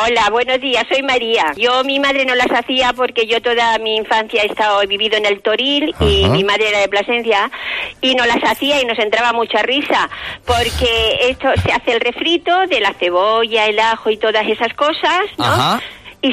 Hola, buenos días, soy María. Mi madre no las hacía porque yo toda mi infancia he vivido en el Toril. Ajá. Y mi madre era de Plasencia y no las hacía y nos entraba mucha risa porque esto se hace el refrito de la cebolla, el ajo y todas esas cosas, ¿no? Ajá.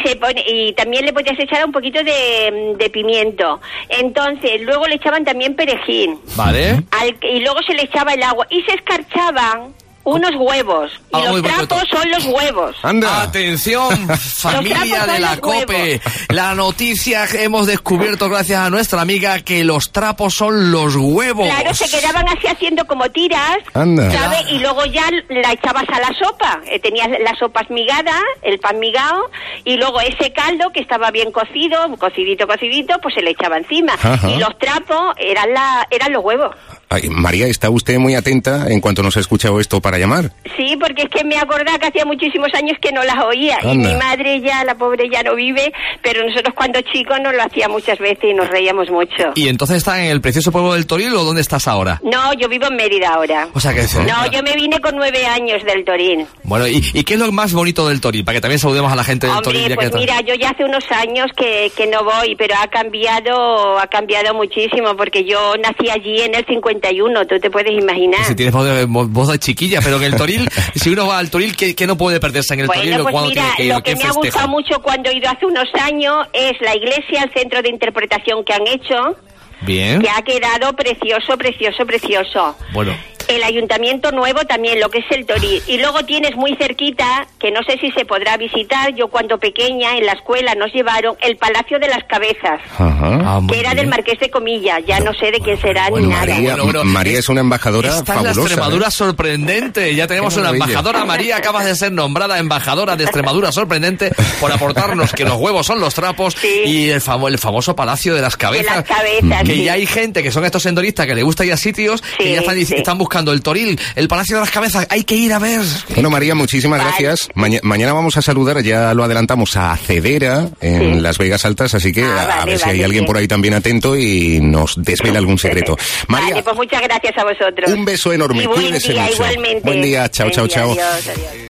Y también le podías echar un poquito de pimiento. Entonces, luego le echaban también perejil. Vale. Y luego se le echaba el agua y se escarchaban unos huevos. Y los trapos son los huevos. ¡Anda! Atención, familia de la COPE. La noticia que hemos descubierto gracias a nuestra amiga, que los trapos son los huevos. Claro, se quedaban así haciendo como tiras. Anda. ¿Sabes? Y luego ya la echabas a la sopa. Tenías las sopas migadas, el pan migado, y luego ese caldo que estaba bien cocido, cocidito, pues se le echaba encima. Ajá. Y los trapos eran los huevos. Ay, María, ¿está usted muy atenta en cuanto nos ha escuchado esto para llamar? Sí, porque es que me acordaba que hacía muchísimos años que no las oía. Anda. Y mi madre ya, la pobre, ya no vive, pero nosotros cuando chicos nos lo hacía muchas veces y nos reíamos mucho. ¿Y entonces está en el precioso pueblo del Toril o dónde estás ahora? No, yo vivo en Mérida ahora. O sea que... No, yo me vine con 9 años del Toril. Bueno, ¿y qué es lo más bonito del Toril? Para que también saludemos a la gente del Toril. Pues mira, yo ya hace unos años que no voy, pero ha cambiado muchísimo, porque yo nací allí en el 51, tú te puedes imaginar. Si tienes voz de chiquilla, pero en el Toril, si uno va al Toril, ¿qué no puede perderse en el Toril? Pues mira, lo que me ha gustado mucho cuando he ido hace unos años es la iglesia, el centro de interpretación que han hecho. Bien. Que ha quedado precioso. Bueno. El ayuntamiento nuevo también, lo que es el Toril. Y luego tienes muy cerquita, que no sé si se podrá visitar, yo cuando pequeña en la escuela nos llevaron el Palacio de las Cabezas. Ajá. Que era del Marqués de Comillas, ya no sé de quién será ni nada. María es una embajadora esta fabulosa. Es la Extremadura sorprendente, ya tenemos una embajadora. María, acabas de ser nombrada embajadora de Extremadura sorprendente por aportarnos que los huevos son los trapos, sí. Y el famoso Palacio de las Cabezas. De las Cabezas, que sí. Ya hay gente que son estos senderistas que les gusta ir a sitios, sí, que ya están buscando el Toril, el Palacio de las Cabezas, hay que ir a ver. Bueno, María, muchísimas gracias. Mañana vamos a saludar, ya lo adelantamos, a Cedera en Las Vegas Altas, así que a ver si hay alguien por ahí también atento y nos desvela algún secreto. María, vale, pues muchas gracias a vosotros. Un beso enorme, y cuídese día, mucho. Igualmente. Buen día, chao. Adiós.